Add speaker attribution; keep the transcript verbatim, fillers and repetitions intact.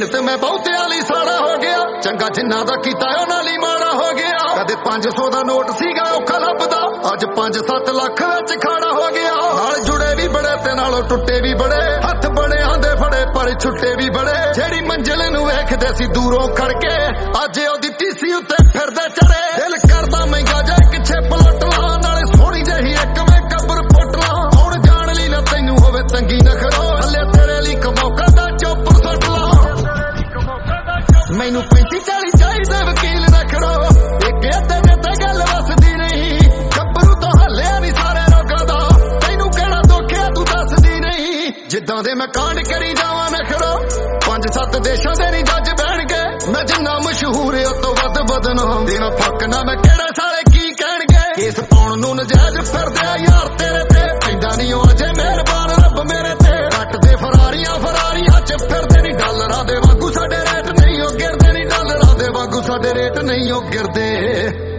Speaker 1: ਤੇ ਮੈਂ ਬਹੁਤੇ ਵਾਲੀ ਸਾੜਾ ਹੋ ਗਿਆ ਚੰਗਾ ਜਿੰਨਾ ਦਾ ਕੀਤਾ ਉਹਨਾਂ ਲਈ ਮਾੜਾ ਹੋ ਗਿਆ ਕਦੇ ਪੰਜ ਸੌ ਦਾ ਨੋਟ ਸੀਗਾ ਔਖਾ ਲੱਭਦਾ ਅੱਜ ਪੰਜ ਸੱਤ ਲੱਖ ਵਿੱਚ ਖਾੜਾ ਹੋ ਗਿਆ ਨਾਲ ਜੁੜੇ ਵੀ ਬੜੇ ਤੇ ਨਾਲੋਂ ਟੁੱਟੇ ਵੀ ਬੜੇ ਹੱਥ ਬੜੇ ਆਂਦੇ ਫੜੇ ਪਰ ਛੁੱਟੇ ਵੀ ਬੜੇ ਜਿਹੜੀ ਮੰਜ਼ਿਲ ਨੂੰ ਵੇਖਦੇ ਸੀ ਦੂਰੋਂ ਖੜ ਕੇ ਅੱਜ ਉਹਦੀ ਟੀਸੀ ਉੱਤੇ ਫਿਰਦੇ ਚੜੇ ਦਿਲ ਕਰਦਾ ਮਹਿੰਗਾ ਜਾ ਕਿੱਥੇ ਪਲਟ ਲਾ ਨਾਲੇ ਸੋਹਣੀ ਜਿਹੀ ਇੱਕ ਮੈਂ ਕਬਰ ਪੁੱਟ ਲਾ ਹੁਣ ਜਾਣ ਲਈ ਨਾ ਤੈਨੂੰ ਹੋਵੇ ਤੰਗੀ ਨਖਰੋ ਹੱਲੇ ਤੇਰੇ ਲਈ ਕਮੌਕਾ ਦਾ ਚੋਪਰ ਸੁੱਟ ਲਾ ਮੈਨੂੰ ਪੈਂਤੀ ਚਾਲੀ ਚਾਹੀਦੇ ਵਕੀਲ ਨਖਰੋ ਇੱਕ ਅੱਧੇ ਦੇ ਤੇ ਗੱਲ ਵਸਦੀ ਨਹੀਂ ਗੱਭਰੂ ਤੋਂ ਹੱਲਿਆ ਨਹੀਂ ਸਾਰੇ ਰੋਗਾਂ ਦਾ ਤੈਨੂੰ ਕਿਹੜਾ ਦੁੱਖਿਆ ਤੂੰ ਦੱਸਦੀ ਨਹੀਂ ਜਿੱਦਾਂ ਦੇ ਮੈਂ ਕਾਂਡ ਕਰੀ ਜਾਵਾਂ ਨਖਰੋ ਪੰਜ ਸੱਤ ਦੇਸ਼ਾਂ ਦੇ ਨਹੀਂ ਜੱਜ ਬਹਿਣਗੇ ਮੈਂ ਜਿੰਨਾ ਮਸ਼ਹੂਰ ਉਹ ਤੋਂ ਵੱਧ ਬਦਨਾਮ ਦੇਣਾ ਫੱਕ ਨਾ ਮੈਂ ਕਿਹੜੇ ਸਾਲੇ ਕੀ ਕਹਿਣਗੇ ਕੇਸ ਪਾਉਣ ਨੂੰ ਨਜਾਇਜ਼ ਫਿਰਦੇ ਆ ਯਾਰ ਤੇਰੇ ਤੇ ਪੈਂਦਾ ਨਹੀਂ ਉਹ ਅਜੇ ਮਿਹਰਬਾਨ ਰੱਬ ਮੇਰੇ ਤੇ ਕੱਟਦੇ ਫਰਾਰੀਆਂ ਫਰਾਰੀਆਂ ਚ ਫਿਰਦੇ ਨਹੀਂ ਡਾਲਰਾਂ ਦੇ ਵਾਂਗੂ ਸਾਡੇ ਰੇਟ ਨਹੀਂ ਉਹ ਗਿਰਦੇ ਨਹੀਂ ਡਾਲਰਾਂ ਦੇ ਵਾਂਗੂ ਸਾਡੇ ਰੇਟ ਨਹੀਂ ਉਹ ਗਿਰਦੇ